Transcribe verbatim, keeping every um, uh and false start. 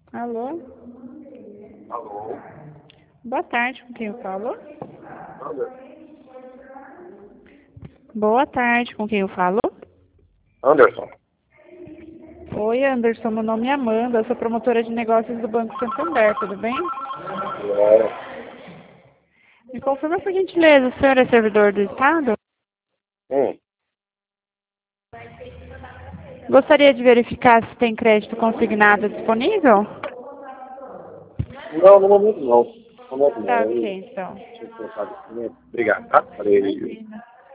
Alô? Alô? Boa tarde, com quem eu falo? Anderson. Boa tarde, com quem eu falo? Anderson. Oi, Anderson, meu nome é Amanda, eu sou promotora de negócios do Banco Santander, tudo bem? É. Me confirma, por gentileza, o senhor é servidor do Estado? Hum. Gostaria de verificar se tem crédito consignado disponível? Não, no momento não. No momento não. Tá Eu ok, então. tinha colocado aqui. Obrigado, tá? Valeu. Imagina.